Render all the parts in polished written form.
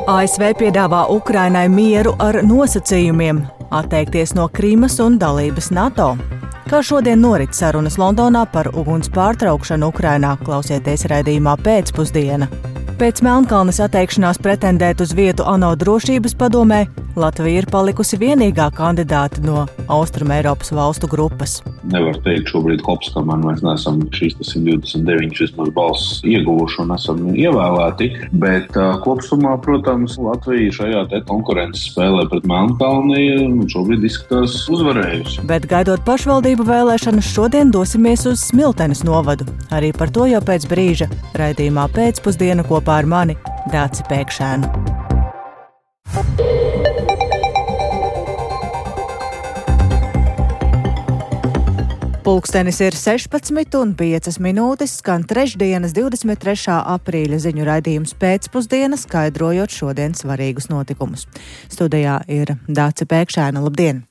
ASV piedāvā Ukrainai mieru ar nosacījumiem, atteikties no Krimas un dalības NATO. Kā šodien norit sarunas Londonā par uguns pārtraukšanu Ukrainā, klausieties raidījumā Pēcpusdiena. Pēc Melnkalnes atteikšanās pretendēt uz vietu ANO drošības padomē, Latvija ir palikusi vienīgā kandidāte no Austrumeiropas valstu grupas. Nevar teikt šobrīd kops, ka mēs neesam šīs 129 vismaz balss ieguvuši un esam ievēlēti, bet kopsumā, protams, Latvija šajā te konkurences spēlē pret Melnkalni šobrīd izskatās uzvarējusi. Bet gaidot pašvaldību vēlēšanas, šodien dosimies uz Smiltenes novadu. Arī par to jau pēc brīža raidījumā Pēcpusdiena kopā ar mani Dāci Pēkšēnu. Pulkstenis ir 16:05, skan trešdienas 23. aprīļa ziņu raidījums Pēcpusdiena, skaidrojot šodien svarīgus notikumus. Studijā ir Dāce Pēkšēna. Labdien!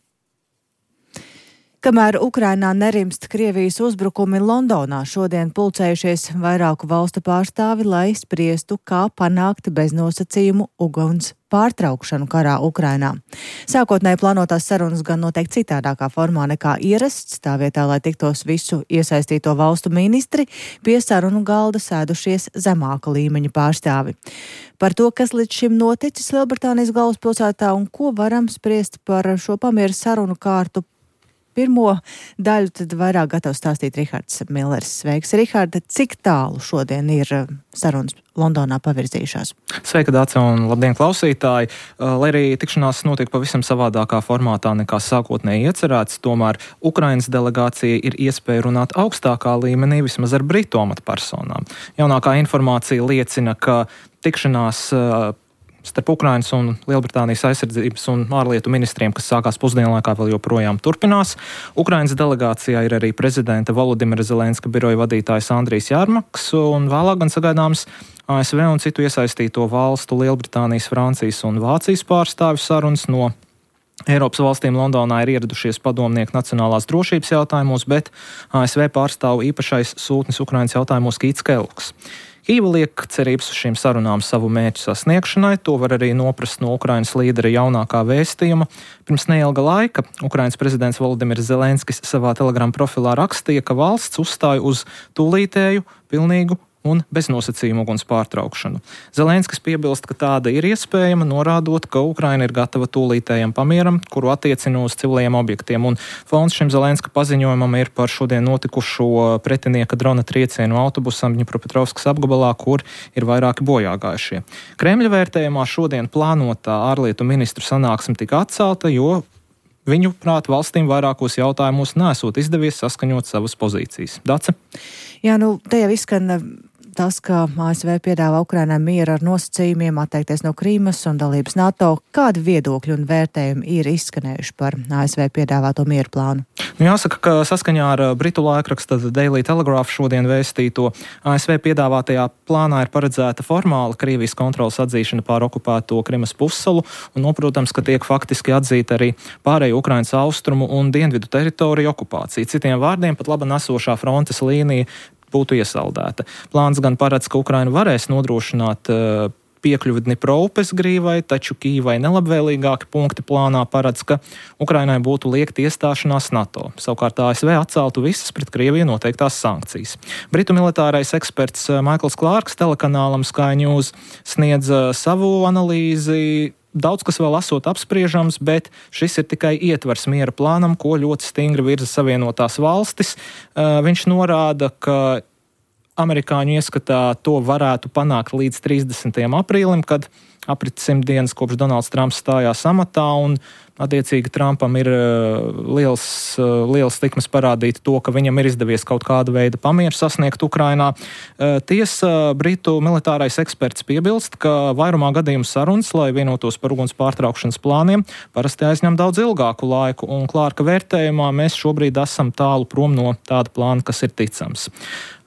Kamēr Ukrainā nerimst Krievijas uzbrukumi Londonā, šodien pulcējušies vairāku valstu pārstāvi, lai spriestu, kā panākt beznosacījumu uguns pārtraukšanu karā Ukrainā. Sākotnēji plānotās sarunas gan notiek citādākā formā nekā ierasts, tā vietā, lai tiktos visu iesaistīto valstu ministri, pie sarunu galda sēdušies zemāka līmeņa pārstāvi. Par to, kas līdz šim noticis Lielbritānijas galvaspilsētā un ko varam spriest par šo pamieru sarunu kārtu, pirmo daļu tad vairāk gatavs stāstīt Rihards Millers. Sveiks, Riharda! Cik tālu šodien ir sarunas Londonā pavirzījušās? Sveika, Dāce, un labdien, klausītāji! Lai arī tikšanās notiek pavisam savādākā formātā nekā sākotnēji iecerēts, tomēr Ukrainas delegācija ir iespēja runāt augstākā līmenī vismaz ar britu amatpersonām. Jaunākā informācija liecina, ka tikšanās starp Ukrainas un Lielbritānijas aizsardzības un ārlietu ministriem, kas sākās pusdienlaikā, vēl joprojām turpinās. Ukrainas delegācijā ir arī prezidenta Volodimira Zelenska biroja vadītājs Andrijs Jārmaks, un vēlāk gan sagaidāms ASV un citu iesaistīto valstu Lielbritānijas, Francijas un Vācijas pārstāvju sarunas. No Eiropas valstīm Londonā ir ieradušies padomnieki nacionālās drošības jautājumos, bet ASV pārstāv īpašais sūtnis Ukrainas jautājumos Kīts Kellogs. Kīva liek cerības uz šīm sarunām savu mērķu sasniegšanai, to var arī noprast no Ukrainas līdera jaunākā vēstījuma. Pirms neilga laika Ukrainas prezidents Volodimirs Zelenskis savā Telegram profilā rakstīja, ka valsts uzstāja uz tūlītēju, pilnīgu un beznosacījumu uguns pārtraukšanu. Zelenskis piebilst, ka tāda ir iespējama, norādot, ka Ukraina ir gatava tūlītējam pamieram, kuru attiecina uz civiliem objektiem, un fons šim Zelenska paziņojumam ir par šodien notikušo pretinieka drona triecienu autobusam Dņipropetrovskas apgabalā, kur ir vairāki bojāgājušie. Kremļa vērtējumā šodien plānotā ārlietu ministru sanāksme tika atcelta, jo viņu prāt valstīm vairākos jautājumos nesot izdevies saskaņot savas pozīcijas. Dace? Jā, te jau izskan tas, ka ASV piedāvā Ukrainai mieru ar nosacījumiem, atteikties no Krīmas un dalības NATO. Kādi viedokļi un vērtējumi ir izskanējuši par ASV piedāvāto mieru plānu? Jāsaka, ka saskaņā ar britu laikraksta Daily Telegraph šodien vēstīto, ASV piedāvātajā plānā ir paredzēta formāla Krievijas kontrolas atzīšana pār okupēto Krimas pussalu, un, protams, ka tiek faktiski atzīta arī pārējo Ukrainas austrumu un dienvidu teritoriju okupācija. Citiem vārdiem, pat laba nesošā frontes līnija būtu iesaldēta. Plāns gan paredz, ka Ukraina varēs nodrošināt piekļuvi Dņipro-upes grīvai, taču Kīvai nelabvēlīgāki punkti plānā paredz, ka Ukrainai būtu liekta iestāšanās NATO. Savukārt ASV atceltu visas pret Krieviju noteiktās sankcijas. Britu militārais eksperts Maikls Klārks telekanālam Sky News sniedz savu analīzi. Daudz kas vēl esot apspriežams, bet šis ir tikai ietvers miera plānam, ko ļoti stingri virza Savienotās valstis. Viņš norāda, ka amerikāņu ieskatā to varētu panākt līdz 30. aprīlim, kad aprit 100 dienas kopš Donalds Trumps stājās amatā, un attiecīgi Trumpam ir liels tikmes parādīt to, ka viņam ir izdevies kaut kāda veida pamieru sasniegt Ukrainā. Tiesa, britu militārais eksperts piebilst, ka vairumā gadījumu sarunas, lai vienotos par uguns pārtraukšanas plāniem, parasti aizņem daudz ilgāku laiku, un Klārka vērtējumā mēs šobrīd esam tālu prom no tāda plāna, kas ir ticams.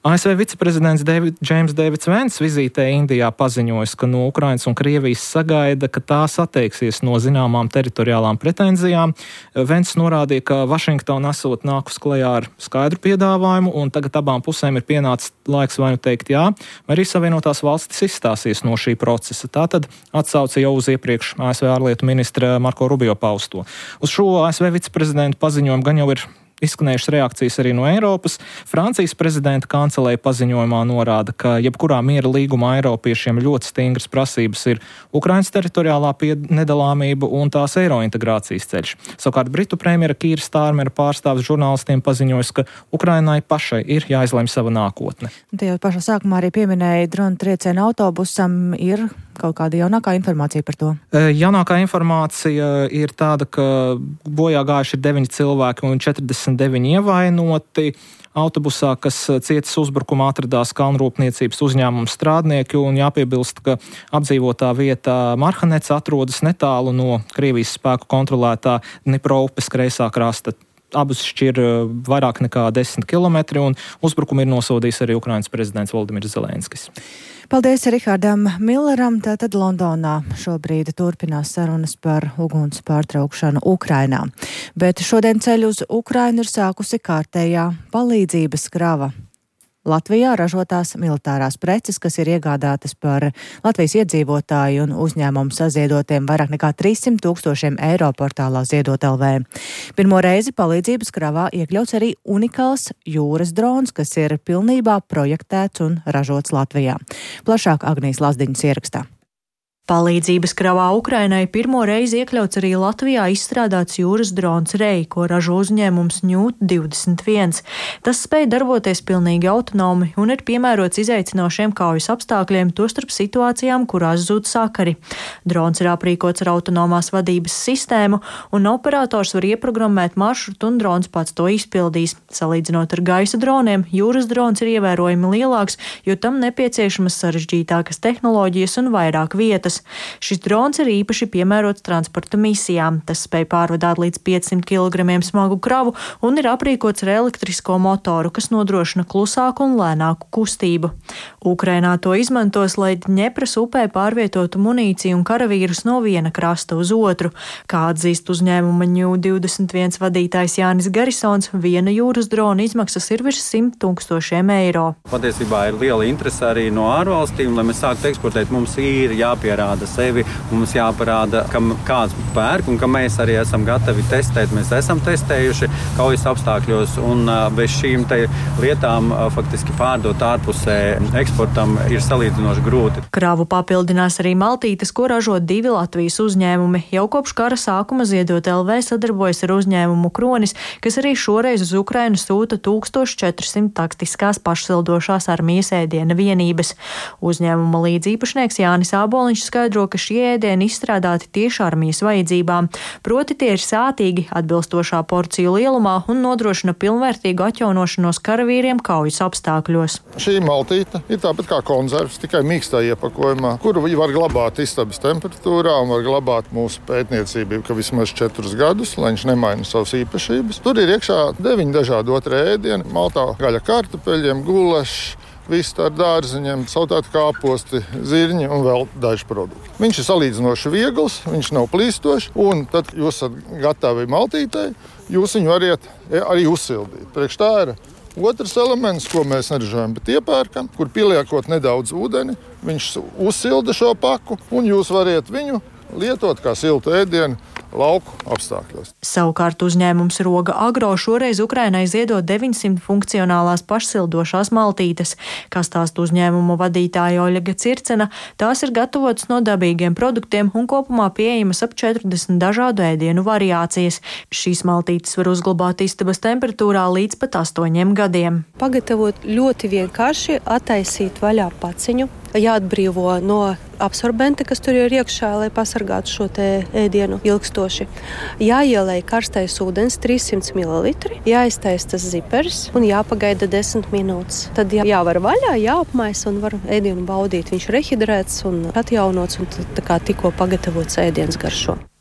ASV viceprezidents Džeims Deivids Vents vizītē Indijā paziņojis, ka no Ukrainas un Krievijas sagaida, ka tās atteiksies no zināmām teritoriālām pretenzijām. Vents norādīja, ka Vašingtona esot nākus klajā ar skaidru piedāvājumu, un tagad abām pusēm ir pienācis laiks vai nu teikt jā, vai arī Savienotās valstis izstāsies no šī procesa. Tātad atsauca jau uz iepriekš ASV ārlietu ministra Marko Rubio pausto. Uz šo ASV viceprezidentu paziņojumu gan jau ir izskanējušas reakcijas arī no Eiropas. Francijas prezidenta kancelēja paziņojumā norāda, ka jebkurā miera līguma Eiropiešiem ļoti stingras prasības ir Ukrainas teritoriālā nedalāmība un tās Eirointegrācijas ceļš. Savukārt Britu premjera Kīra Stārmera pārstāvis žurnālistiem paziņojis, ka Ukrainai pašai ir jāizlemj sava nākotne. Te jau pašā sākumā arī pieminēja drona triecienu autobusam. Ir kaut kāda jaunākā informācija par to? Jaunākā informācija ir tāda, ka bojā gājuši ir 9 cilvēki un 49 ievainoti. Autobusā, kas cietis uzbrukumā, atradās kalnrūpniecības uzņēmuma strādnieki, un jāpiebilst, ka apdzīvotā vietā Marhanets atrodas netālu no Krievijas spēku kontrolētā Dnipro upes kreisā krasta. Abus šķir vairāk nekā 10 kilometri, un uzbrukumu ir nosodījis arī Ukrainas prezidents Volodimirs Zelenskis. Paldies Rihardam Milleram. Tātad Londonā šobrīd turpinās sarunas par uguns pārtraukšanu Ukrainā. Bet šodien ceļu uz Ukrainu ir sākusi kārtējā palīdzības krava. Latvijā ražotās militārās preces, kas ir iegādātas par Latvijas iedzīvotāju un uzņēmumu saziedotiem vairāk nekā 300 000 eiro portālā Ziedot LV. Pirmo reizi palīdzības kravā iekļauts arī unikāls jūras drons, kas ir pilnībā projektēts un ražots Latvijā. Plašāk Agnijas Lazdiņas ierakstā. Palīdzības kravā Ukrainai pirmo reizi iekļauts arī Latvijā izstrādāts jūras drons Rei, ko ražo uzņēmums Ņūt 21. Tas spēj darboties pilnīgi autonomi un ir piemērots izaicinošiem kaujas apstākļiem, tostarp situācijām, kurās zūd sakari. Drons ir aprīkots ar autonomās vadības sistēmu, un operators var ieprogrammēt maršrutu, un drons pats to izpildīs. Salīdzinot ar gaisa droniem, jūras drons ir ievērojami lielāks, jo tam nepieciešamas sarežģītākas tehnoloģijas un vairāk vietas. Šis drons ir īpaši piemērots transporta misijām. Tas spēj pārvadāt līdz 500 kg smagu kravu un ir aprīkots ar elektrisko motoru, kas nodrošina klusāku un lēnāku kustību. Ukrainā to izmantos, lai Dņepras upē pārvietotu munīciju un karavīrus no viena krasta uz otru. Kā atzīst uzņēmuma Ņūt 21 vadītājs Jānis Garisons, viena jūras drona izmaksas ir virs 100 000 eiro. Patiesībā ir liela interese arī no ārvalstīm, lai mēs sāktu eksportēt. Mums ir jāpierāda sevi, mums jāparāda, kam kāds pērk un ka mēs arī esam gatavi testēt. Mēs esam testējuši kaujas apstākļos un bez šīm lietām faktiski pārdot ārpusē eksportam ir salīdzinoši grūti. Kravu papildinās arī maltītes, ko ražo 2 Latvijas uzņēmumi. Jau kopš kara sākuma Ziedot LV sadarbojas ar uzņēmumu Kronis, kas arī šoreiz uz Ukrainu sūta 1400 taktiskās pašsildošās armijas ēdiena vienības. Uzņēmuma līdzīpašnieks Jānis Āboliņš skaidro, ka šie ēdieni izstrādāti tieši armijas vajadzībām. Proti tie ir sātīgi, atbilstošā porciju lielumā un nodrošina pilnvērtīgu atjaunošanos karavīriem kaujas apstākļos. Šī maltīte ir tāpat kā konzervs, tikai mīkstā iepakojumā, kuru var glabāt istabas temperatūrā un var glabāt mūsu pētniecību, ka vismaz 4 gadus, lai viņš nemaina savas īpašības. Tur ir iekšā 9 dažādi otrie ēdieni, maltā gaļa kartupeļiem, gulašs, viss ar dārziņiem, sautāti kāposti, zirņi un vēl daži produkti. Viņš ir salīdzinoši viegls, viņš nav plīstošs, un tad, kad jūs esat gatavi maltītei, jūs viņu variet arī uzsildīt. Priekš tā ir otrs elements, ko mēs neražojam, bet iepērkam, kur pieliekot nedaudz ūdeni, viņš uzsilda šo paku, un jūs variet viņu lietot kā siltu ēdienu lauku apstākļos. Savukārt uzņēmums Roga Agro šoreiz Ukrainai ziedo 900 funkcionālās pašsildošās maltītes. Kā stāsta uzņēmuma vadītāja Oļega Circena, tās ir gatavotas no dabīgiem produktiem un kopumā pieejamas ap 40 dažādu ēdienu variācijas. Šīs maltītes var uzglabāt istabas temperatūrā līdz pat 8 gadiem. Pagatavot ļoti vienkārši, attaisīt vaļā paciņu, jāatbrīvo no absorbenta, kas tur ir iekšā, lai pasargātu šo te ēdienu ilgstoši. Jāielej karstais ūdens 300 ml, jāiztais tas zipers un jāpagaida 10 minūtes. Tad jāvar vaļā, jāapmaisa un var ēdienu baudīt. Viņš ir rehidrēts un atjaunots un tā kā tikko pagatavots ēdiens garšo.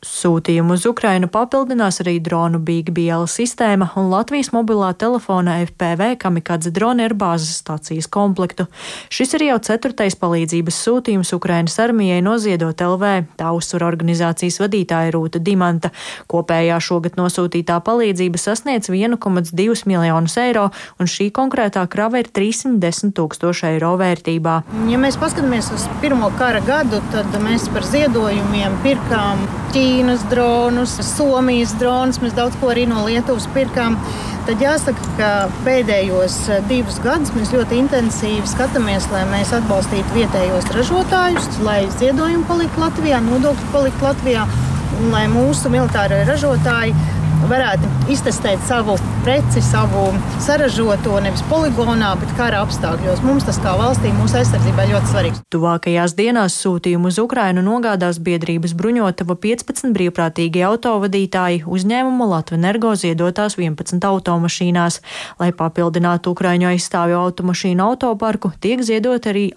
Sūtījumu uz Ukrainu papildinās arī dronu Big BL sistēma un Latvijas mobilā telefona FPV kamikadze droni ar bāzes stācijas komplektu. Šis ir jau 4. palīdzības sūtījums Ukrainas armijai no Ziedot LV, tā uzsver organizācijas vadītāja Rūta Dimanta. Kopējā šogad nosūtītā palīdzība sasniedz 1,2 miljonus eiro, un šī konkrētā krava ir 310 000 eiro vērtībā. Ja mēs paskatāmies uz pirmo kara gadu, tad mēs par ziedojumiem pirkām Ķīnas dronus, Somijas dronus, mēs daudz ko arī no Lietuvas pirkām. Tad jāsaka, ka pēdējos 2 gadus mēs ļoti intensīvi skatāmies, lai mēs atbalstītu vietējos ražotājus, lai ziedojumi paliktu Latvijā, nodokļi paliktu Latvijā un lai mūsu militārie ražotāji varētu iztestēt savu preci, savu saražoto nevis poligonā, bet kara apstākļos. Mums tas kā valstī, mūsu aizsardzībai ļoti svarīgs. Tuvākajās dienās sūtījumu uz Ukrainu nogādās biedrības Bruņotava 15 brīvprātīgie autovadītāji uzņēmuma Latvenergo ziedotās 11 automašīnās. Lai papildinātu Ukraiņu aizstāvju automašīnu autoparku, tiek ziedot arī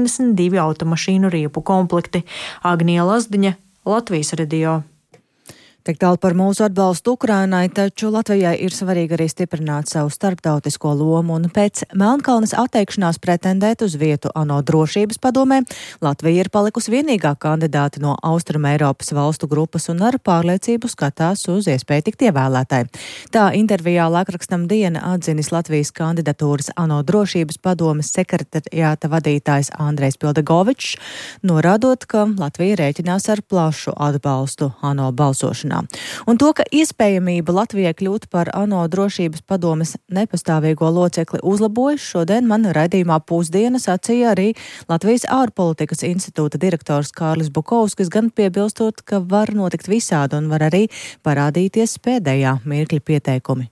82 automašīnu riepu komplekti. Agnija Lazdiņa, Latvijas radio. Tik tālu par mūsu atbalstu Ukrainai, taču Latvijai ir svarīgi arī stiprināt savu starptautisko lomu, un pēc Melnkalnes atteikšanās pretendēt uz vietu ANO drošības padomē, Latvija ir palikusi vienīgā kandidāte no Austrum Eiropas valstu grupas un ar pārliecību skatās uz iespēju tikt ievēlētai. Tā intervijā laikrakstam Diena atzinis Latvijas kandidatūras ANO drošības padomes sekretariāta vadītājs Andrejs Pildegovičs, norādot, ka Latvija rēķinās ar plašu atbalstu ANO balsošanā. Un to, ka iespējamība Latvijai kļūt par ANO drošības padomes nepastāvīgo locekli uzlabojas, šodien man raidījumā Pusdiena sacīja arī Latvijas ārpolitikas institūta direktors Kārlis Bukovskis, gan piebilstot, ka var notikt visādi un var arī parādīties pēdējā mirkļa pieteikumi.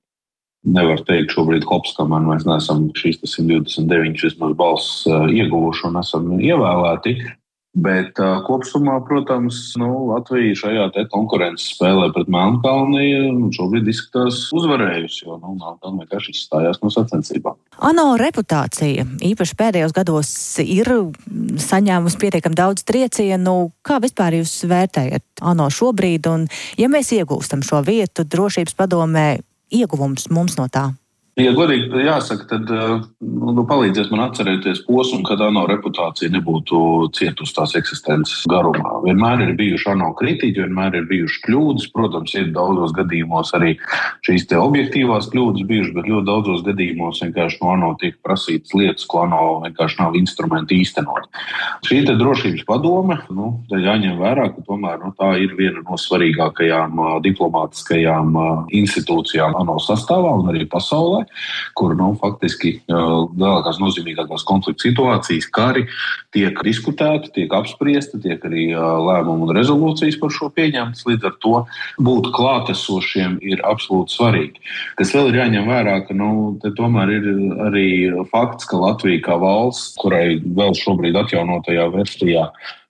Nevar teikt šobrīd hops, ka mēs neesam šīs 129 vismaz balss ieguvuši un esam ievēlēti. Bet kopsumā, protams, Latvija šajā te konkurences spēlē pret Melnkalni šobrīd izskatās uzvarējusi, jo Melnkalni vienkārši izstājās no sacensībām. ANO reputācija īpaši pēdējos gados ir saņēmusi pietiekami daudz triecienu. Kā vispār jūs vērtējat ANO šobrīd, un ja mēs iegūstam šo vietu drošības padomē, ieguvums mums no tā? Ja godīgi jāsaka, tad palīdzies man atcerēties posmu, kad ANO reputācija nebūtu cietusi tās eksistences garumā. Vienmēr ir bijuši ANO kritiķi, vienmēr ir bijuši kļūdas. Protams, ir daudzos gadījumos arī šīs te objektīvās kļūdas bijušas, bet ļoti daudzos gadījumos vienkārši no ANO tiek prasītas lietas, ko ANO vienkārši nav instrumenti īstenot. Šī te drošības padome, te jāņem vērā, ka tomēr tā ir viena no svarīgākajām diplomātiskajām institūcijām ANO sastāvā un arī pasaulē, kur faktiski lielākās nozīmīgākās konflikta situācijas, kari tiek diskutēti, tiek apspriesti, tiek arī lēmumu un rezolūcijas par šo pieņemtas. Līdz ar to būt klātesošiem ir absolūti svarīgi. Kas vēl ir jāņem vērā, ka te tomēr ir arī fakts, ka Latvija kā valsts, kurai vēl šobrīd atjaunotajā versijā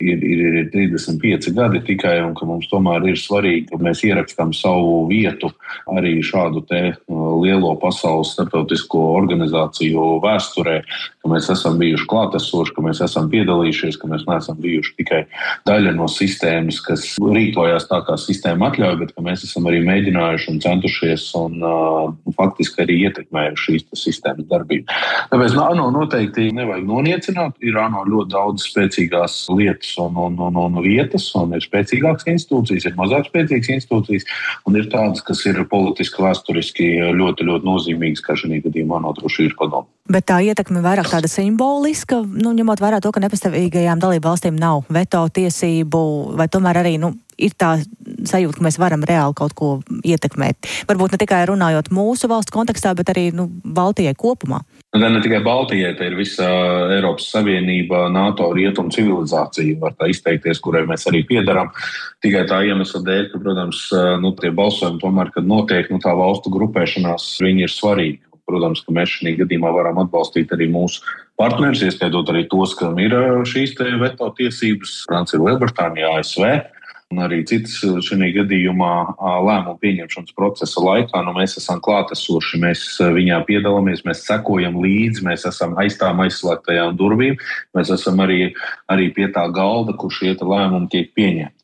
ir 35 gadi tikai, un ka mums tomēr ir svarīgi, ka mēs ierakstām savu vietu arī šādu te lielo pasaules starptautisko organizāciju vēsturē, ka mēs esam bijuši klātesoši, ka mēs esam piedalījušies, ka mēs neesam bijuši tikai daļa no sistēmas, kas rīkojās tā, kā sistēma atļauj, bet ka mēs esam arī mēģinājuši un centušies un faktiski arī ietekmējuši šīs sistēmas darbību. Tāpēc ANO noteikti nevajag noniecināt. Ir ANO ļoti daudz spēcīgās lietas un vietas, un ir spēcīgākas institūcijas, ir mazāk spēcīgas institūcijas, un ir tādas, kas ir politiski, vēsturiski ļoti, ļoti nozīmīgas, kā šī gadījumā ANO drošības padome. Bet tā ietekme vairāk tāda simboliska, ņemot vērā to, ka nepastāvīgajām dalību valstīm nav veto tiesību, vai tomēr arī ir tā sajūta, ka mēs varam reāli kaut ko ietekmēt. Varbūt ne tikai runājot mūsu valsts kontekstā, bet arī Baltijai kopumā. Ne tikai Baltijai, te ir visa Eiropas Savienība, NATO, rietumu civilizācija, var tā izteikties, kurai mēs arī piedaram. Tikai tā iemesla dēļ, ka, protams, tie balsojumi tomēr, kad notiek tā valstu grupēšanās, viņi ir svarīgi. Protams, ka mēs šī gadījumā varam atbalstīt arī mūsu partnerus, ieskaitot arī tos, kam ir šīs te veto tiesības, Francija, Lielbritānija, ASV. Un arī citas šī gadījumā lēmumu pieņemšanas procesa laikā, mēs esam klātesoši, mēs viņā piedalāmies, mēs sekojam līdzi, mēs esam aiz tām aizslēgtajām durvīm, mēs esam arī pie tā galda, kur šie lēmumi tiek pieņemti.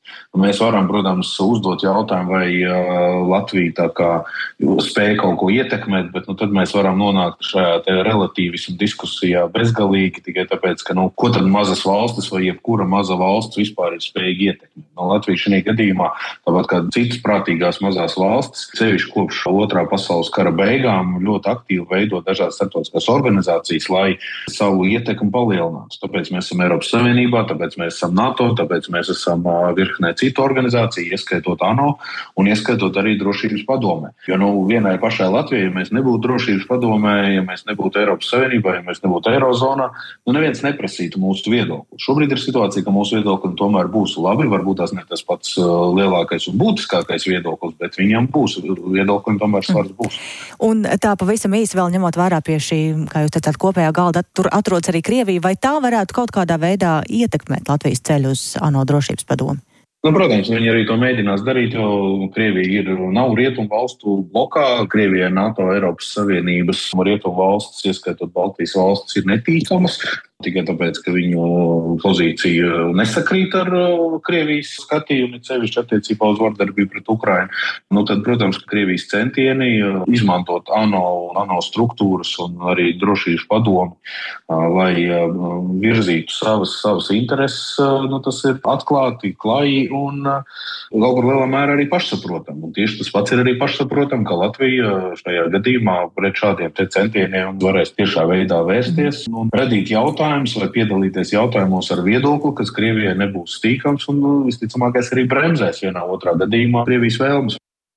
Mēs varam, protams, uzdot jautājumu, vai Latvija tā kā spēja kaut ko ietekmēt, bet tad mēs varam nonākt šajā te relativismu diskusijā bezgalīgi, tikai tāpēc, ka ko tad mazas valstis vai jebkura maza valsts vispār ir spējīga ietekmēt. Latvija šajā gadījumā, tāpat kā citas prātīgās mazās valstis, sevišķi kopš Otrā pasaules kara beigām, ļoti aktīvi veido dažādas starptautiskās organizācijas, lai savu ietekmi palielinātu. Tāpēc mēs esam Eiropas Savienībā, tāpēc mēs esam NATO, tāpēc mēs esam virknē citu organizāciju, ieskaitot ANO un ieskaitot arī Drošības padomē. Jo vienai pašai Latvijai, ja mēs nebūtu Drošības padomē, ja mēs nebūtu Eiropas Savienībā, ja mēs nebūtu Eirozonā, neviens neprasītu mūsu viedokli. Šobrīd ir situācija, ka mūsu viedokļi tomēr būs labi, varbūt tās ne tas pats lielākais un būtiskākais viedoklis, bet viņam būs viedokļi un tomēr svars būs. Un tā pavisam īsi vēl ņemot vērā pie šī, kā jūs teicāt, kopējā galda, tur atrodas arī Krievija, vai tā varētu kaut kādā veidā ietekmēt Latvijas ceļu uz ANO Drošības padomu? Protams, viņi arī to mēģinās darīt, jo Krievija nav rietumu valstu blokā. Krievijai NATO, Eiropas Savienības rietumu valstis, ieskaitot Baltijas valstis, ir netīkamas. Tikai tāpēc, ka viņu pozīcija nesakrīt ar Krievijas skatījumu, sevišķi attiecībā uz vardarbību pret Ukrainu. Tad, protams, Krievijas centieni izmantot ANO struktūras un arī Drošības padomu, lai virzītu savas intereses, tas ir atklāti, klaji un kaut kur lielā mērā arī pašsaprotam. Un tieši tas pats ir arī pašsaprotam, ka Latvija šajā gadījumā pret šādiem centieniem varēs tiešā veidā vērsties un radīt jautājumus vai piedalīties jautājumos ar viedokli, kas Krievijai nebūs stīkams un visticamākais arī bremzēs vienā otrā gadījumā Krievijas vēlmes.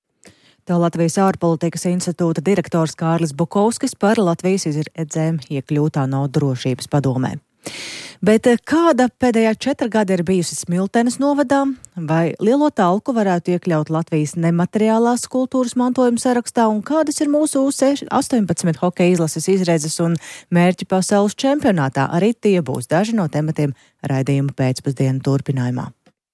Tā Latvijas ārpolitikas institūta direktors Kārlis Bukovskis par Latvijas izredzēm iekļūt ANO Drošības padomē. Bet kāda pēdējā 4 gadi ir bijusi Smiltenes novadā? Vai Lielo Talku varētu iekļaut Latvijas nemateriālās kultūras mantojuma sarakstā? Un kādas ir mūsu U18 hokeja izlases izredzes un mērķi pasaules čempionātā? Arī tie būs daži no tematiem raidījuma pēcpusdienu turpinājumā.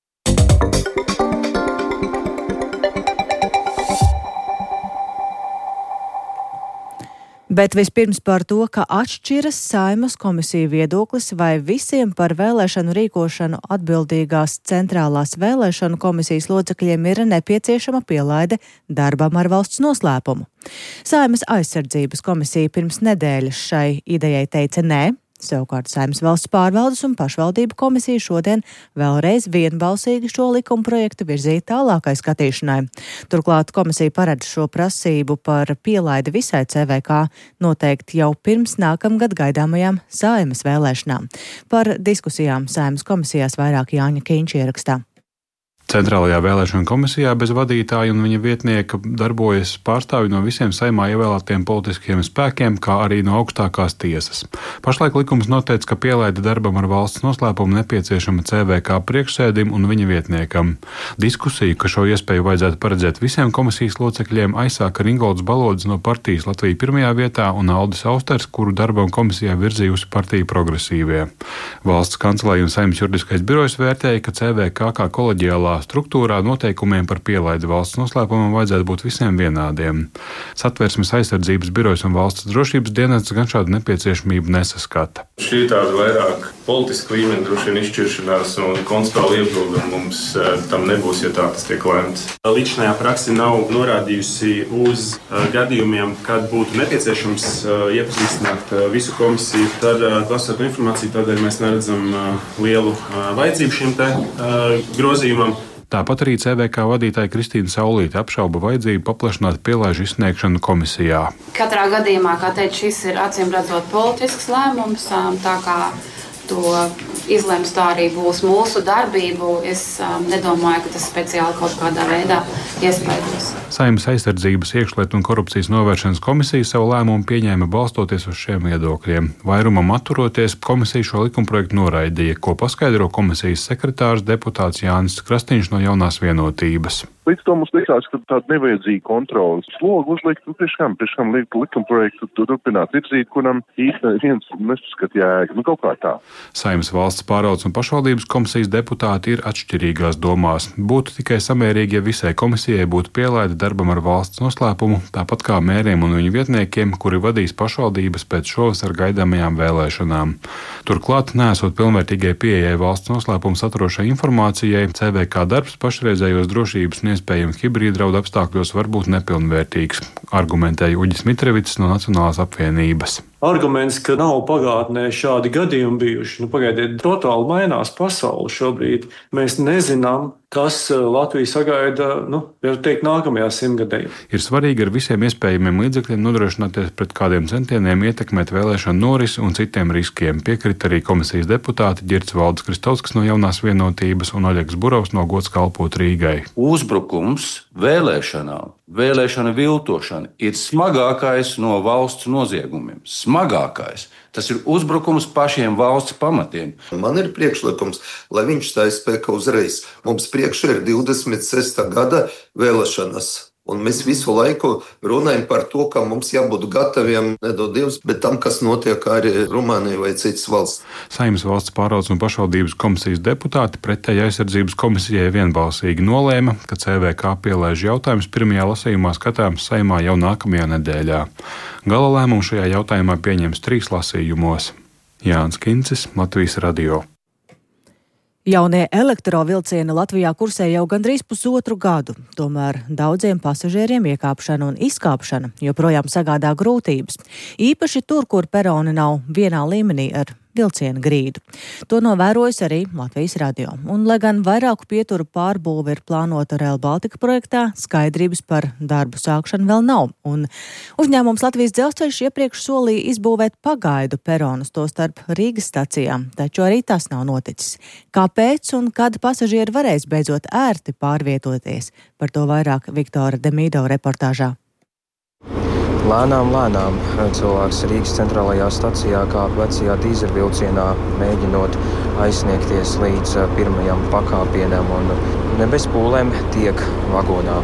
Bet vispirms par to, ka atšķiras Saeimas komisiju viedoklis, vai visiem par vēlēšanu rīkošanu atbildīgās centrālās vēlēšanu komisijas locekļiem ir nepieciešama pielaide darbam ar valsts noslēpumu. Saeimas aizsardzības komisija pirms nedēļas šai idejai teica nē. Savukārt Saeimas valsts pārvaldes un pašvaldību komisija šodien vēlreiz vienbalsīgi šo likumprojektu virzīja tālākai skatīšanai. Turklāt komisija paredz šo prasību par pielaidi visai CVK noteikti jau pirms nākamgad gaidāmajām Saeimas vēlēšanām. Par diskusijām Saeimas komisijās vairāk Jāņa Kīņš ierakstā. Centrālajā vēlēšanu komisijā bez vadītāja un viņa vietnieka darbojas pārstāvji no visiem Saeimā ievēlētiem politiskiem spēkiem, kā arī no augstākās tiesas. Pašlaik likums noteica, ka pielaide darbam ar valsts noslēpumu nepieciešama CVK priekšsēdim un viņa vietniekam. Diskusiju, ka šo iespēju vajadzētu paredzēt visiem komisijas locekļiem, aizsāka Ringolds Balodis no partijas Latvija pirmajā vietā un Aldis Austers, kuru darbam komisijā virzījusi partija Progresīvie. Valsts kancelei un Saeimas juridiskais birojs vērtēja, ka CVK kā koleģiālā struktūrā noteikumiem par pielaidi valsts noslēpumam vajadzētu būt visiem vienādiem. Satversmes aizsardzības birojs un valsts drošības dienests gan šādu nepieciešamību nesaskata. Šī ir tāda vairāk politiska līmeņa droši vien izšķiršanās un konstitucionāla iebilda mums tam nebūs, ja tā tas tiek lēmts. Līdzinājā praksa nav norādījusi uz gadījumiem, kad būtu nepieciešams iepazīstināt visu komisiju ar klasiskāko informāciju, tādēļ mēs neredzam lielu vajadzību šim te grozījumam. Tāpat arī CVK vadītāja Kristīna Saulīte apšauba vajadzību paplašināt pielaižu izsniegšanu komisijā. Katrā gadījumā, kā teicu, šis ir acīmredzot politisks lēmums, tā kā to izlems, tā arī būs mūsu darbību. Es nedomāju, ka tas speciāli kaut kādā veidā iespaidos. Saeimas aizsardzības, iekšlietu un korupcijas novēršanas komisija savu lēmumu pieņēma balstoties uz šiem viedokļiem. Vairumam atturoties, komisija šo likumprojektu noraidīja, ko paskaidro komisijas sekretārs deputāts Jānis Krastīņš no Jaunās vienotības. Līdz to mums likās, ka tāda nevajadzīga kontrolas slogu uzlikt, priekškam likt likumprojektu turpināt virzīt, kuram īsti viens nesaskat jēgu, kaut kā tā. Saeimas valsts pārvaldes un pašvaldības komisijas deputāti ir atšķirīgās domās. Būtu tikai samērīgi, ja visai komisijai būtu pielaide darbam ar valsts noslēpumu, tāpat kā mēriem un viņu vietniekiem, kuri vadīs pašvaldības pēc šovasar gaidāmajām vēlēšanām. Turklāt, neesot pilnvērtīgai pieejai valsts noslēpumu saturošai informācijai, CVK darbs pašreizējos drošības un iespējams hibrīdraudu apstākļos var būt nepilnvērtīgs, argumentēja Uģis Mitrevits no Nacionālās apvienības. Arguments, ka nav pagātnē šādi gadījumi bijuši. Pagaidiet, totāli mainās pasaule šobrīd. Mēs nezinām, kas Latviju sagaida, nākamajā simtgadē. Ir svarīgi ar visiem iespējamiem līdzekļiem nodrošināties pret kādiem centieniem ietekmēt vēlēšanu norisi un citiem riskiem, piekrita arī komisijas deputāti Ģirds Valdis Kristovskis no Jaunās vienotības un Oļegs Burovs no Gods kalpot Rīgai. Uzbrukums vēlēšanām, vēlēšana viltošana ir smagākais no valsts noziegumiem. Smagākais. Tas ir uzbrukums pašiem valsts pamatiem. Man ir priekšlikums, lai viņš stājas spēkā uzreiz. Mums priekšā ir 26. gada vēlēšanas. Un mēs visu laiku runājam par to, ka mums jābūt gataviem, nedod Dievs, bet tam, kas notiek arī Rumānijā vai citas valsts. Saeimas valsts pārvaldes un pašvaldības komisijas deputāti pretēji aizsardzības komisijai vienbalsīgi nolēma, ka CVK pielaiž jautājums pirmajā lasījumā skatāms Saeimā jau nākamajā nedēļā. Gala lēmumu šajā jautājumā pieņems 3 lasījumos. Jānis Kincis, Latvijas radio. Jaunie elektrovilcieni Latvijā kursē jau gandrīz pusotru gadu, tomēr daudziem pasažieriem iekāpšana un izkāpšana joprojām sagādā grūtības. Īpaši tur, kur peroni nav vienā līmenī ar vilciena grīdu. To novērojas arī Latvijas radio. Un, lai gan vairāku pieturu pārbūve ir plānota Rail Baltica projektā, skaidrības par darbu sākšanu vēl nav. Un uzņēmums Latvijas dzelzceļš iepriekš solīja izbūvēt pagaidu peronus, to starp Rīgas stacijām, taču arī tas nav noticis. Kāpēc un kad pasažieri varēs beidzot ērti pārvietoties? Par to vairāk Viktora Demīdo reportāžā. Lēnām cilvēks Rīgas centrālajā stacijā kāp vecajā dīzeļvilcienā, mēģinot aizsniegties līdz pirmajam pakāpienam un ne bez pūlēm tiek vagonā.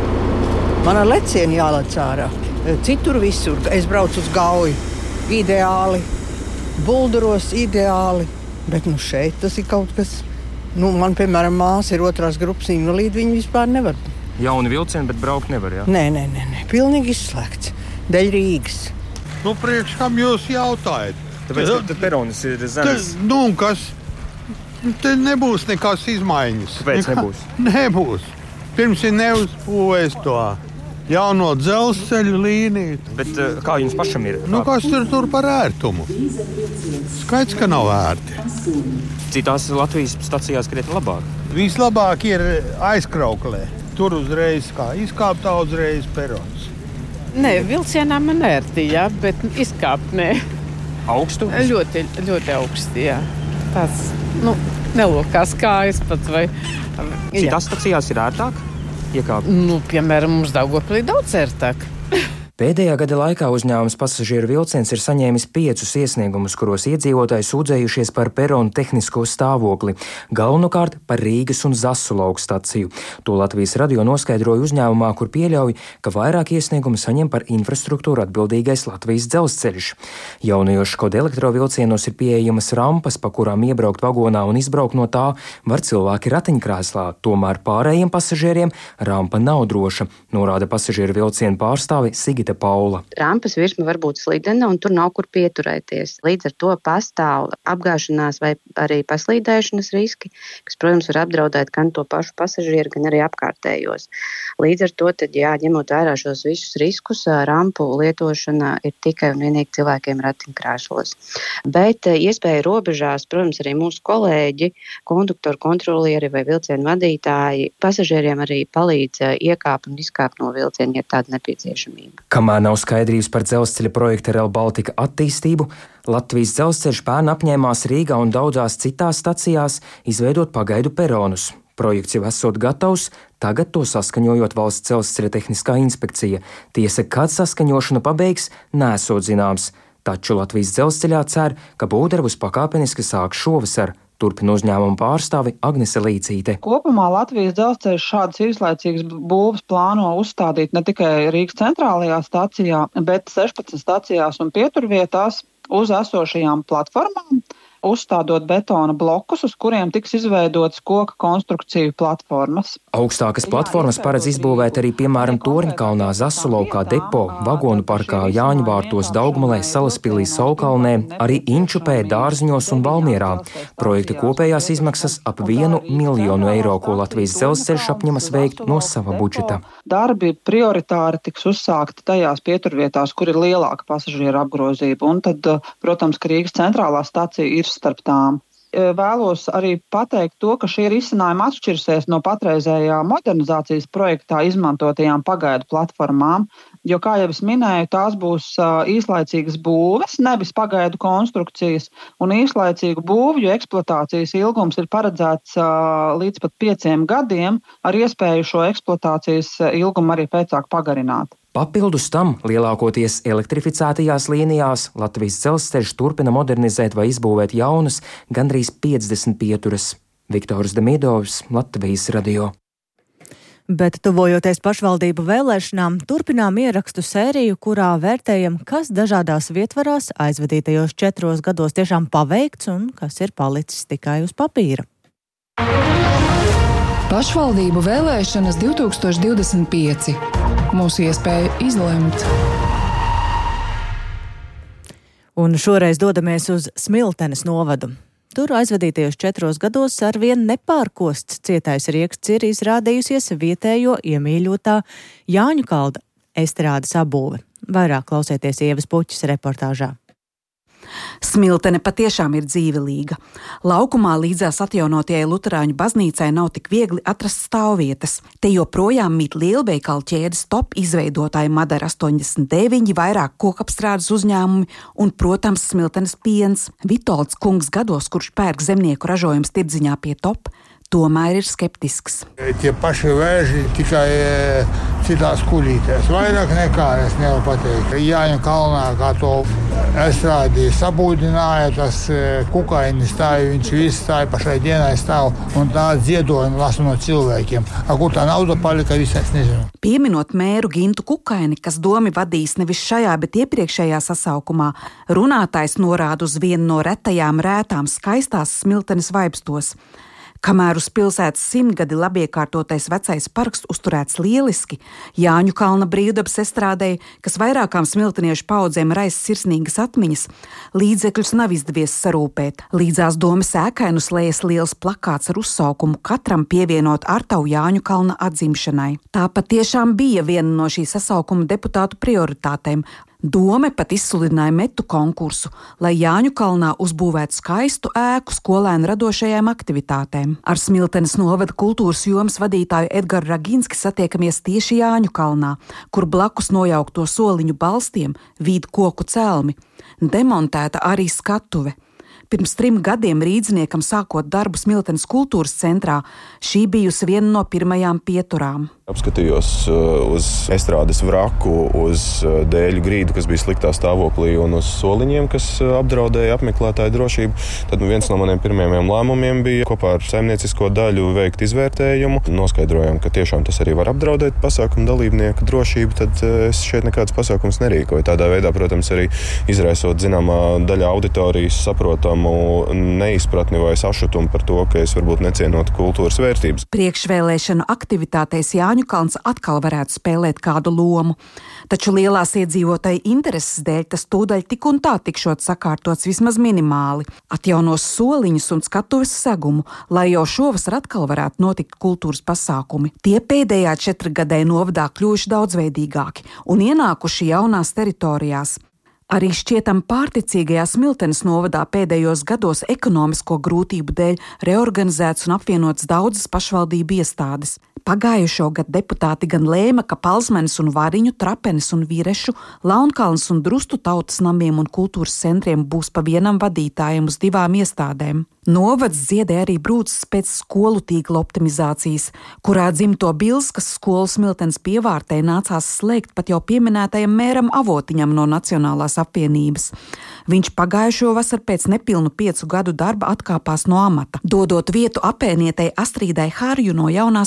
Man ar lecienu jālec ārā. Citur visur. Es braucu uz Gauju. Ideāli. Bulduros ideāli. Bet šeit tas ir kaut kas. Man, piemēram, māsa ir 2. grupas invalīda. Viņi vispār nevar. Jauni vilcieni, bet braukt nevar, jā? Nē. Pilnīgi izslēgts. Dēļ Rīgas. Priekš kam jūs jautājat? Tāpēc, ka peronis ir zemes. Kas? Te nebūs nekas izmaiņas. Kāpēc nebūs? Nebūs. Pirms ir neuzbūvēs to jauno dzelzceļu līniju. Bet kā jums pašam ir? Kas tur par ērtumu? Skaidrs, ka nav ērti. Citās Latvijas stacijās krietni labāk. Vislabāk ir aizkrauklē. Tur uzreiz kā izkāptā uzreiz perons. Nē, vilcienā man ērti, jā, bet izkāpt nē. Augstu? Ļoti, ļoti augsti, jā. Tas, nelokās kājas pat vai... Citās stacijās ir ērtāk iekāpt? Piemēram, mums Daugavpilī daudz ērtāk. Pēdējā gada laikā uzņēmums Pasažieru vilciens ir saņēmis 5 iesniegumus, kuros iedzīvotāji sūdzējušies par peronu tehnisko stāvokli, galvenokārt par Rīgas un Zasu laukstaciju. To Latvijas radio noskaidroja uzņēmumā, kur pieļauj, ka vairāk iesniegumu saņem par infrastruktūru atbildīgais Latvijas dzelzceļš. Jaunajos Škoda elektrovilcienos ir pieejamas rampas, pa kurām iebraukt vagonā un izbraukt no tā var cilvēki ratiņkrēslā, tomēr pārējiem pasažieriem rampa nav droša, norāda pasažieru vilcienu pārstāve Sigita Paula. Rampas virsma var būt slidena un tur nav kur pieturēties. Līdz ar to pastāv apgāšanās vai arī paslīdēšanas riski, kas, protams, var apdraudēt gan to pašu pasažieru, gan arī apkārtējos. Līdz ar to, ņemot vērā šos visus riskus, rampu lietošana ir tikai un vienīgi cilvēkiem ratiņkrēslos. Bet iespēja robežās, protams, arī mūsu kolēģi, konduktori, kontrolieri vai vilcienu vadītāji pasažieriem arī palīdz iekāpt un izkāpt no vilciena, ja tāda nepieciešamība. Kamēr nav skaidrības par dzelzceļa projekta Rail Baltica attīstību, Latvijas dzelzceļš pērn apņēmās Rīgā un daudzās citās stacijās izveidot pagaidu peronus. Projekts jau esot gatavs, tagad to saskaņojot Valsts dzelzceļa tehniskā inspekcija. Tiesa, kad saskaņošanu pabeigs, nesot zināms. Taču Latvijas dzelzceļā cer, ka būvdarbus pakāpeniski sāks šovasar. Turpina uzņēmuma pārstāve Agnese Līcīte. Kopumā Latvijas dzelzceļš šādas īslaicīgas būvas plāno uzstādīt ne tikai Rīgas centrālajā stacijā, bet 16 stacijās un pieturvietās uz esošajām platformām, uzstādot betona blokus, uz kuriem tiks izveidotas koka konstrukciju platformas. Augstākas platformas paredz izbūvēt arī, piemēram, Torņkalnā, Zasulaukā, Depo, Vagonu parkā, Jāņu vārtos, Daugmalē, Salaspilī, Saulkalnē, arī Inčupē, Dārziņos un Valmierā. Projekta kopējās izmaksas ap 1 miljonu eiro, ko Latvijas dzelzceļš apņemas veikt no sava budžeta. Darbi prioritāri tiks uzsākti tajās pieturvietās, kur ir lielāka pasažieru apgrozība, un tad, protams, ka Rīgas centrālā stacija ir starp tām. Vēlos arī pateikt to, ka šie risinājumi atšķirsies no patreizējā modernizācijas projektā izmantotajām pagaidu platformām, jo, kā jau es minēju, tās būs īslaicīgas būves, nevis pagaidu konstrukcijas, un īslaicīgu būvju eksploatācijas ilgums ir paredzēts līdz pat 5 gadiem, ar iespēju šo eksploatācijas ilgumu arī pēcāk pagarināt. Papildus tam, lielākoties elektrificētajās līnijās, Latvijas dzelzceļš turpina modernizēt vai izbūvēt jaunas, gandrīz 50 pieturas. Viktors Demidovs, Latvijas radio. Bet tuvojoties pašvaldību vēlēšanām, turpinām ierakstu sēriju, kurā vērtējam, kas dažādās vietvarās aizvadītajos 4 gados tiešām paveikts un kas ir palicis tikai uz papīra. Pašvaldību vēlēšanas 2025. Mūsu iespēja izlemt. Un šoreiz dodamies uz Smiltenes novadu. Tur aizvadītajos 4 gados arvien nepārkosts cietais rieksts ir izrādījusies vietējo iemīļotā Jāņu kalna estrādes apbūve. Vairāk klausieties Ievas Puķes reportāžā. Smiltene patiešām ir dzīvelīga. Laukumā līdzās atjaunotajai luterāņu baznīcai nav tik viegli atrast stāvvietas. Te joprojām mīt lielveikalu ķēdes Top izveidotāji Madara 89, vairāk kokapstrādes uzņēmumi un, protams, Smiltenes piens. Vitolds kungs gados, kurš pērk zemnieku ražojums tirdziņā pie Top, tomēr ir skeptisks. Tie paši vēži tikai citās kulītēs. Vairāk nekā es nevaru pateikt. Jāņu kalnā, kā to estrādi sabūdināja, tas kukaini stāja, viņš viss stāja pašai dienai stāv un tā dziedojumi lasu no cilvēkiem. Kur tā nauda palika, viss es nezinu. Pieminot mēru Gintu Kukaini, kas domi vadīs nevis šajā, bet iepriekšējā sasaukumā, runātājs norāda uz vienu no retajām rētām skaistās Smiltenes vaibstos. Kamēr uz pilsētas 100 gadi labiekārtotais vecais parks uzturēts lieliski, Jāņu kalna brīvdabas estrādei, kas vairākām smilteniešu paudzēm raisa sirsnīgas atmiņas, līdzekļus nav izdevies sarūpēt. Līdzās domas ēkai slējas liels plakāts ar uzsaukumu katram pievienot artavu Jāņu kalna atzimšanai. Tā patiešām bija viena no šī sasaukuma deputātu prioritātēm. Dome pat izsludināja metu konkursu, lai Jāņu kalnā uzbūvētu skaistu ēku skolēnu radošajām aktivitātēm. Ar Smiltenes novada kultūras jomas vadītāju Edgaru Raginski satiekamies tieši Jāņu kalnā, kur blakus nojaukto soliņu balstiem vīd koku celmi. Demontēta arī skatuve. Pirms 3 gadiem rīdzniekam sākot darbu Smiltenes kultūras centrā, šī bijusi viena no pirmajām pieturām. Apskatījos uz estrādes vraku, uz dēļu grīdu, kas bija sliktā stāvoklī, un uz soliņiem, kas apdraudēja apmeklētāju drošību. Tad viens no maniem pirmajiem lēmumiem bija kopā ar saimniecisko daļu veikt izvērtējumu. Noskaidrojām, ka tiešām tas arī var apdraudēt pasākumu dalībnieku drošību, tad es šeit nekāds pasākums nerīkoju. Tādā veidā, protams, arī izraisot zināmā daļa auditorijas saprotamu neizpratni vai sašutumu par to, ka es varbūt necienotu kultūras vērtības. Priekšvēlēšanu aktivitātēs Jāņu kalns atkal varētu spēlēt kādu lomu, taču lielās iedzīvotāju intereses dēļ tas tūdaļ tik un tā tikšot sakārtots vismaz minimāli. Atjaunos soliņus un skatuves segumu, lai jau šovasar atkal varētu notikt kultūras pasākumi. Tie pēdējā 4 gadē novadā kļuvuši daudzveidīgāki un ienākuši jaunās teritorijās. Arī šķietam pārticīgajā Smiltenes novadā pēdējos gados ekonomisko grūtību dēļ reorganizēts un apvienots daudzas pašvaldību iestādes. Pagājušo gadu deputāti gan lēma, ka Palsmenes un Variņu, Trapenes un Virešu, Launkalnes un Drustu tautas namiem un kultūras centriem būs pa vienam vadītājam uz 2 iestādēm. Novads dziedē arī brūces pēc skolu tīkla optimizācijas, kurā dzimto Bilskas skolu Smiltenes pievārtē nācās slēgt pat jau pieminētajam mēram Avotiņam no Nacionālās apvienības. Viņš pagājušo vasaru pēc nepilnu 5 gadu darba atkāpās no amata, dodot vietu apēnietei Astrīdai Hārju no Jaunās vienotības.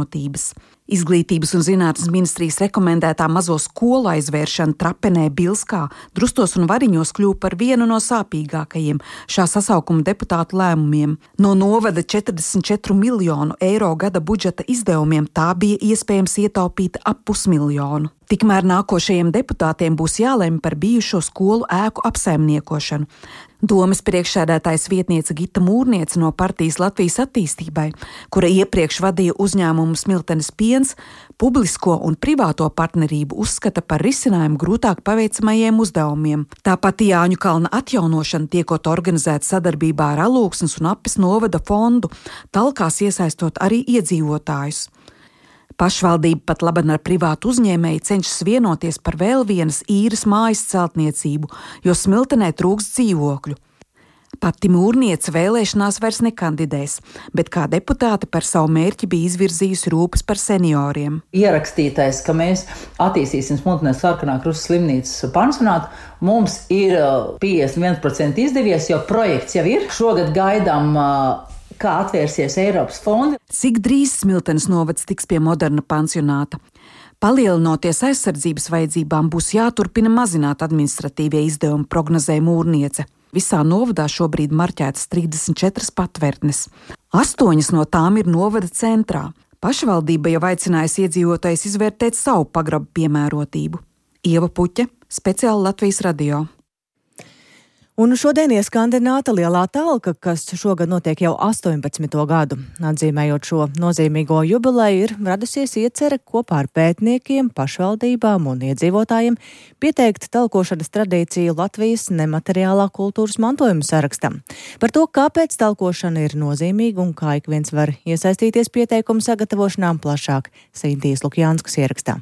vienotības. Izglītības un zinātnes ministrijas rekomendētā mazo skolu aizvēršana Trapenē, Bilskā, Drustos un Variņos kļuva par vienu no sāpīgākajiem šā sasaukuma deputātu lēmumiem. No novada 44 miljonu eiro gada budžeta izdevumiem tā bija iespējams ietaupīt ap 500 miljonu. Tikmēr nākošajiem deputātiem būs jālemj par bijušo skolu ēku apsaimniekošanu. Domes priekšsēdētājas vietniece Gita Mūrniece no partijas Latvijas attīstībai, kura iepriekš vadīja uzņēmumu Smiltenes piens, publisko un privāto partnerību uzskata par risinājumu grūtāk paveicamajiem uzdevumiem. Tāpat Jāņu kalna atjaunošana tiekot organizēta sadarbībā ar Alūksnes un Apes novada fondu, talkās iesaistot arī iedzīvotājus. Pašvaldība pat laban ar privātu uzņēmēju cenšas vienoties par vēl vienas īres mājas celtniecību, jo Smiltenē trūkst dzīvokļu. Pati Mūrniece vēlēšanās vairs nekandidēs, bet kā deputāte par savu mērķi bija izvirzījusi rūpes par senioriem. Ierakstītais, ka mēs attīstīsim Smiltenē Sarkanā Krusta slimnīcas pansionātu, mums ir 51% izdevies, jo projekts jau ir. Šogad gaidām kā atvērsies Eiropas fondi. Cik drīz Smiltenes novads tiks pie moderna pansionāta? Palielinoties aizsardzības vajadzībām, būs jāturpina mazināt administratīvie izdevumi, prognozēja Mūrniece. Visā novadā šobrīd marķētas 34 patvērtnes. 8 no tām ir novada centrā. Pašvaldība jau aicinājusi iedzīvotājus izvērtēt savu pagrabu piemērotību. Ieva Puķe, speciāli Latvijas radio. Un šodien ieskandināta lielā talka, kas šogad notiek jau 18. gadu. Atzīmējot šo nozīmīgo jubileju, ir radusies iecere kopā ar pētniekiem, pašvaldībām un iedzīvotājiem pieteikt talkošanas tradīciju Latvijas nemateriālā kultūras mantojuma sarakstam. Par to, kāpēc talkošana ir nozīmīga un kā ik viens var iesaistīties pieteikumu sagatavošanām plašāk, Sintīs Lukjānskas ierakstā.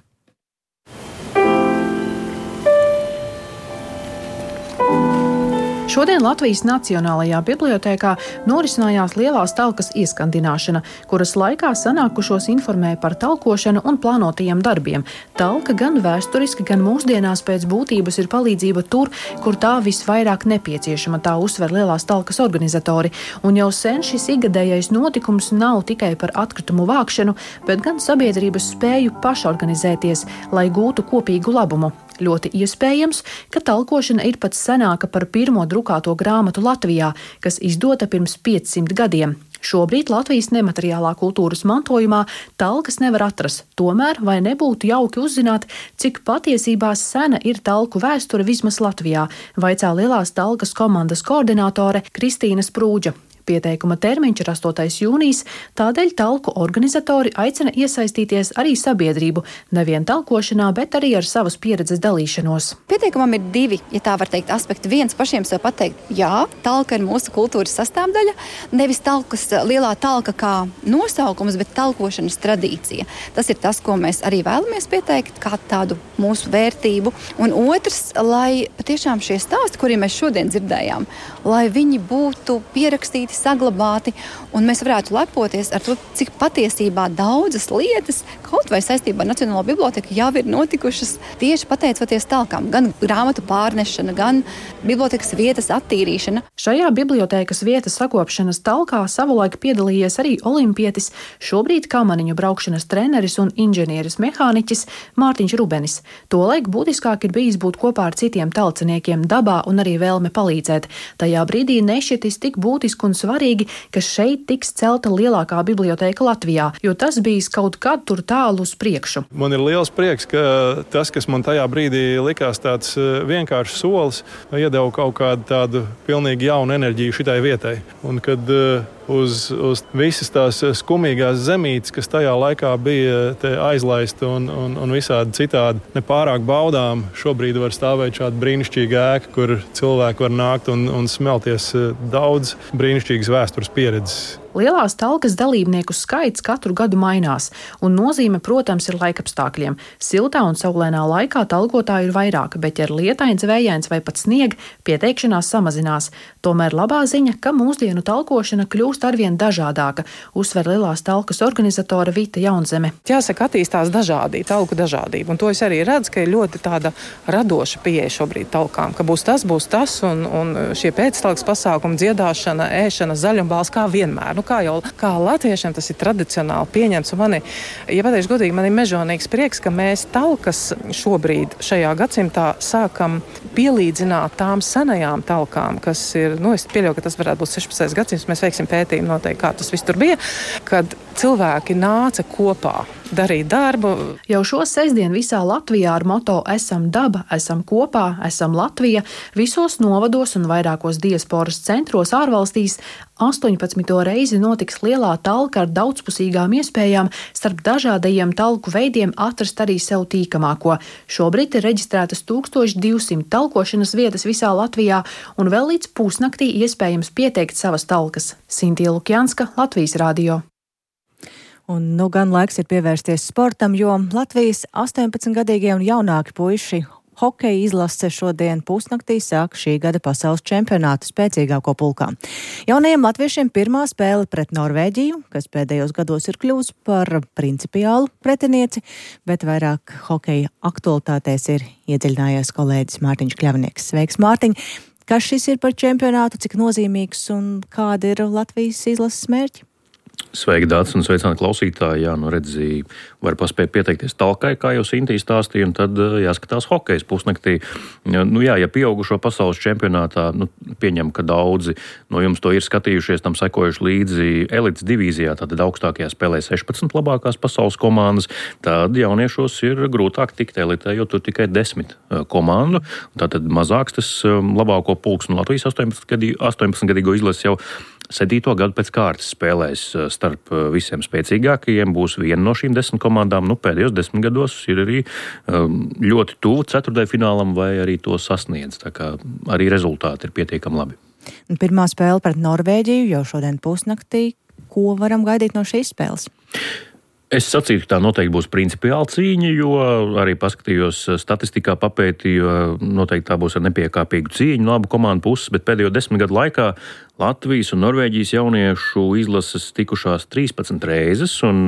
Šodien Latvijas Nacionālajā bibliotēkā norisinājās lielās talkas ieskandināšana, kuras laikā sanākušos informēja par talkošanu un plānotajiem darbiem. Talka gan vēsturiski, gan mūsdienās pēc būtības ir palīdzība tur, kur tā visvairāk nepieciešama, tā uzsver lielās talkas organizatori. Un jau sen šis ikgadējais notikums nav tikai par atkritumu vākšanu, bet gan sabiedrības spēju pašorganizēties, lai gūtu kopīgu labumu. Ļoti iespējams, ka talkošana ir pat senāka par pirmo drukāto grāmatu Latvijā, kas izdota pirms 500 gadiem. Šobrīd Latvijas nemateriālā kultūras mantojumā talkas nevar atrast. Tomēr vai nebūtu jauki uzzināt, cik patiesībā sena ir talku vēsture vismaz Latvijā, vaicā lielās talkas komandas koordinātore Kristīna Sprūdža. Pieteikuma termiņš ir 8. jūnijas, tādēļ talku organizatori aicina iesaistīties arī sabiedrību, nevien talkošanā, bet arī ar savas pieredzes dalīšanos. Pieteikumam ir 2, ja tā var teikt, aspekti. Viens pašiem sev pateikt, jā, talka ir mūsu kultūras sastāvdaļa, nevis talkas, lielā talka kā nosaukums, bet talkošanas tradīcija. Tas ir tas, ko mēs arī vēlamies pieteikt, kā tādu mūsu vērtību. Un otrs, lai patiešām šie stāsti, kuriem mēs šodien dzirdējām, lai viņi būtu pierakstīti, saglabāti, un mēs varētu lepoties ar to, cik patiesībā daudzas lietas, kaut vai saistībā ar Nacionālo biblioteku, jau ir notikušas tieši pateicoties talkām. Gan grāmatu pārnešana, gan bibliotekas vietas attīrīšana. Šajā bibliotekas vietas sakopšanas talkā savulaik piedalījies arī olimpietis, šobrīd kamaniņu braukšanas treneris un inženieris mehāniķis Mārtiņš Rubenis. Tolaik būtiskāk ir bijis būt kopā ar citiem talciniekiem dabā un arī vēlme palīdzēt. Tajā brīdī nešķitis tik būtiski un svarīgi, ka šeit tiks celta lielākā biblioteka Latvijā, jo tas bijis kaut kad tur tālu uz priekšu. Man ir liels prieks, ka tas, kas man tajā brīdī likās tāds vienkāršs solis, iedeva kaut kādu tādu pilnīgi jaunu enerģiju šitai vietai. Un kad uz visas tās skumīgās zemītes, kas tajā laikā bija aizlaista un visādi citādi nepārāk baudām, šobrīd var stāvēt šāda brīnišķīga ēka, kur cilvēki var nākt un smelties daudz brīnišķīgas vēstures pieredzes. Lielās talkas dalībnieku skaits katru gadu mainās, un nozīme, protams, ir laikapstākļiem. Siltā un saulainā laikā talkotāju ir vairāk, bet, ja ir lietains, vējains vai pat snieg, pieteikšanās samazinās. Tomēr labā ziņa, ka mūsdienu talkošana kļūst arvien dažādāka, uzsver lielās talkas organizatore Vita Jaunzeme. Jāsaka, attīstās talku dažādība, un to es arī redzu, ka ir ļoti tāda radoša pieeja šobrīd talkām, ka būs tas, un šie pēctalkas pasākumi, dziedāšana, ēšana, zaļumbāls kā vienmēr. kā latviešiem tas ir tradicionāli pieņemts. Un mani, ja pateikšu godīgi, man ir mežonīgs prieks, ka mēs talkas šobrīd šajā gadsimtā sākam pielīdzināt tām senajām talkām, kas ir, es pieļauju, ka tas varētu būt 16. gadsimts, mēs veiksim pētījumu noteikti, kā tas viss tur bija, kad cilvēki nāca kopā darīt darbu. Jau šo sestdienu visā Latvijā ar moto Esam daba, esam kopā, esam Latvija visos novados un vairākos diasporas centros ārvalstīs 18. reizi notiks lielā talka ar daudzpusīgām iespējām starp dažādajiem talku veidiem atrast arī sev tīkamāko. Šobrīd ir reģistrētas 1200 talkošanas vietas visā Latvijā un vēl līdz pusnaktī iespējams pieteikt savas talkas. Sintīja Lukjanska, Latvijas radio. Un gan laiks ir pievērsties sportam, jo Latvijas 18-gadīgie un jaunāki puiši hokeja izlase šodien pusnaktī sāk šī gada pasaules čempionātu spēcīgāko pulkā. Jaunajiem latviešiem pirmā spēle pret Norvēģiju, kas pēdējos gados ir kļuvusi par principiālu pretinieci, bet vairāk hokeja aktualitātēs ir iedziļinājies kolēģis Mārtiņš Kļavnieks. Sveiks, Mārtiņ! Kas šis ir par čempionātu, cik nozīmīgs un kādi ir Latvijas izlases mērķi? Sveiki, Dācis, un sveicināti klausītāji. Redzīju, var paspēt pieteikties talkai, kā jau Sintī stāstīja, un tad jāskatās hokejs pusnaktī. Ja pieaugušo pasaules čempionātā, pieņem, ka daudzi no jums to ir skatījušies, tam sekojuši līdzi elites divīzijā, tātad augstākajā spēlē 16 labākās pasaules komandas, tad jauniešos ir grūtāk tikt elitē, jo tur tikai 10 komandu. Tātad mazāks tas labāko pulks, un Latvijas 18-gadīgo izlases jau 7. gadu pēc kārtas spēlēs starp visiem spēcīgākajiem, būs viena no šīm 10 komandām. Pēdējos 10 gados ir arī ļoti tuvu ceturtdaļfinālam vai arī to sasniedz. Tā kā arī rezultāti ir pietiekami labi. Pirmā spēle pret Norvēģiju jau šodien pusnaktī. Ko varam gaidīt no šīs spēles? Es sacītu, ka tā noteikti būs principiāla cīņa, jo arī paskatījos statistikā, papētīju, noteikti tā būs ar nepiekāpīgu cīņu no abu komandu puses, bet pēdējo 10 gadu laikā Latvijas un Norvēģijas jauniešu izlases tikušās 13 reizes, un,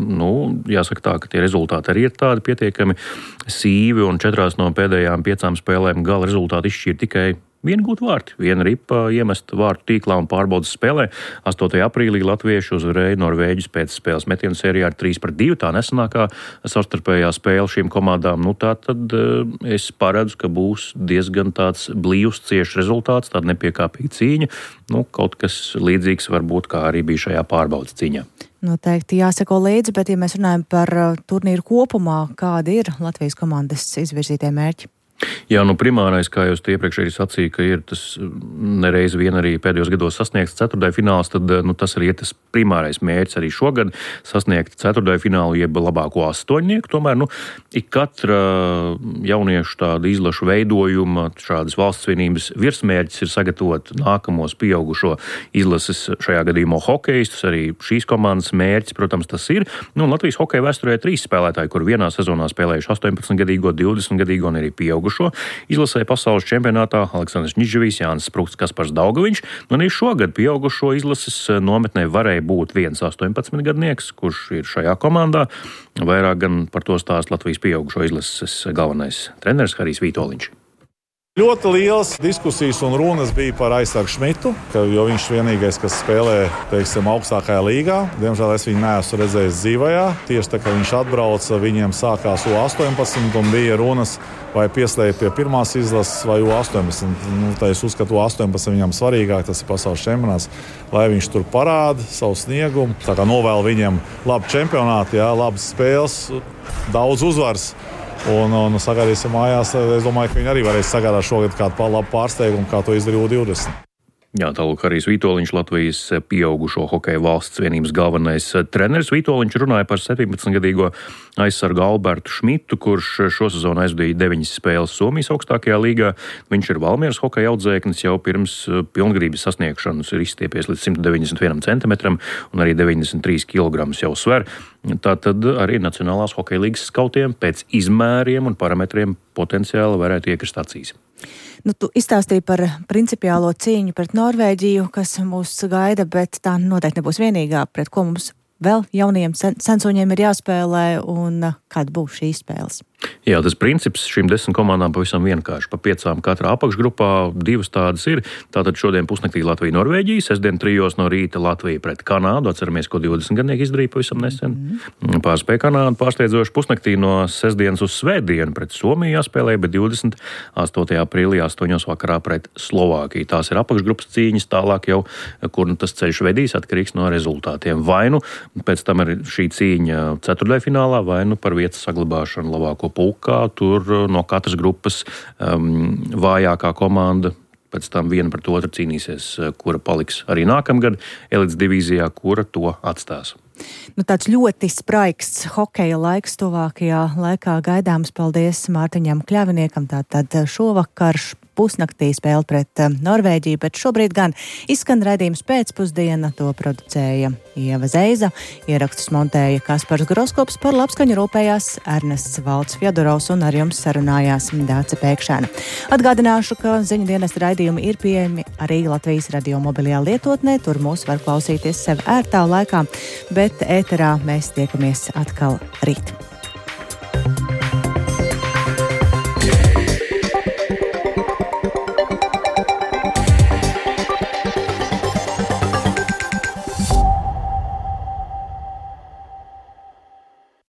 jāsaka tā, ka tie rezultāti arī ir tādi pietiekami sīvi, un 4 no pēdējām 5 spēlēm gala rezultāti izšķīra tikai viena gūta vārti, viena ripa iemesta vārtu tīklā un pārbaudas spēlē. 8. aprīlī latvieši uzvarēja Norvēģus pēc spēles metienu sērijā ar 3-2, tā nesenākā savstarpējā spēle šīm komandām. Tā tad es paredzu, ka būs diezgan tāds blīvs, ciešs rezultāts, tāda nepiekāpīga cīņa. Kaut kas līdzīgs varbūt, kā arī bija šajā pārbaudas cīņā. Noteikti jāseko līdzi, bet ja mēs runājam par turnīru kopumā, kādi ir Latvijas komandas izvirzītie mērķi? Jā, primārais, kā jūs iepriekš arī sacīja, ka ir tas nereiz vien arī pēdējos gados sasniegts ceturtdaļfināls, tad tas arī ir tas primārais mērķis arī šogad sasniegt ceturtdaļfinālu jeb labāko astoņnieku. Tomēr, ik katra jauniešu tāda izlašu veidojuma, šādas valsts vienības virsmērķis ir sagatavot nākamos pieaugušo izlases, šajā gadījumā hokejistus, arī šīs komandas mērķis, protams, tas ir. Latvijas hokeja vēsturē 3 spēlētāji, kur vienā sezonā spēlējuši 18-gadīgo, 20-gadīgo un arī pieaugušo. Izlasē pasaules čempionātā Aleksandrs Ņiževijs, Jānis Sprūks, Kaspars Daugaviņš, un arī šogad pieaugušo izlases nometnē varēja būt viens 18-gadnieks, kurš ir šajā komandā. Vairāk gan par to stāst Latvijas pieaugušo izlases galvenais treneris Harijs Vitoļņš. Ļoti liels diskusijas un runas bija par Aizsargu Šmitu, jo viņš vienīgais, kas spēlē, augstākajā līgā. Diemžēl es viņu neesmu redzējis dzīvajā. Tieši tā, kad viņš atbrauca, viņiem sākās U18 un bija runas, vai pieslēgt pie pirmās izlases vai U18. Tā es uzskatu, U18 viņam svarīgāk, tas ir pasaules čempionāts, lai viņš tur parāda savu sniegumu. Tā kā novēlu viņam labu čempionātu, labas spēles, daudz uzvaras. Un sagaidīsim mājās. Es domāju, ka viņi arī varēs sagādāt šogad kādu labu pārsteigumu, kā to izdarīja U20. Jā, tālāk Harijs Vitoļņš, Latvijas pieaugušo hokeja valsts vienības galvenais treneris. Vitoļņš runāja par 17-gadīgo aizsargu Albertu Šmitu, kurš šosezon aizvadīja 9 spēles Somijas augstākajā līgā. Viņš ir Valmieras hokeja audzēknis, jau pirms pilngadības sasniegšanas ir izstiepies līdz 191 centimetram un arī 93 kilogramus jau sver. Tātad arī Nacionālās hokeja līgas skautiem pēc izmēriem un parametriem potenciāli varētu iekrist acīs. Tu izstāstīji par principiālo cīņu pret Norvēģiju, kas mūs gaida, bet tā noteikti nebūs vienīgā, pret ko mums vēl jauniem sensoņiem ir jāspēlē un kāda būs šīs spēles. Jā, tas princips šīm 10 komandām pavisam vienkārši. Pa 5 katrā apakšgrupā, 2 tādas ir. Tātad šodien pusnaktī Latvija-Norvēģija, sestdien 3 no rīta Latvija pret Kanādu. Atceramies, ko 20 gadnieki izdarīja pavisam nesen. Pārspēja Kanādu pārsteidzoši pusnaktī no sestdienas uz svētdienu pret Somiju jāspēlē, bet 28. aprīlī 8 vakarā pret Slovākiju. Tās ir apakšgrupas cīņas, tālāk jau, kur tas ceļš vedīs, atkarīgs no rezultātiem. Vai nu pēc tam ir šī cīņa ceturtdaļfinālā, vai nu par vietas saglabāšanu labāko pulkā, tur no katras grupas vājākā komanda pēc tam viena pret otru cīnīsies, kura paliks arī nākamgad elites divīzijā, kura to atstās. Tāds ļoti spraigsts hokeja laiks tuvākajā laikā gaidāms. Paldies Mārtiņam Kļaviniekam. Tātad šovakar pusnaktī spēle pret Norvēģiju, bet šobrīd gan izskan raidījums pēcpusdiena, to producēja Ieva Zeiza, ierakstus montēja Kaspars Groskops, par labskaņu rūpējās Ernests Valds Fjodorovs un ar jums sarunājās Dāce Pēkšēna. Atgādināšu, ka ziņu dienas raidījumi ir pieejami arī Latvijas radio mobilajā lietotnē, tur mūs var klausīties sev ērtā laikā, bet ēterā mēs tiekamies atkal rīt.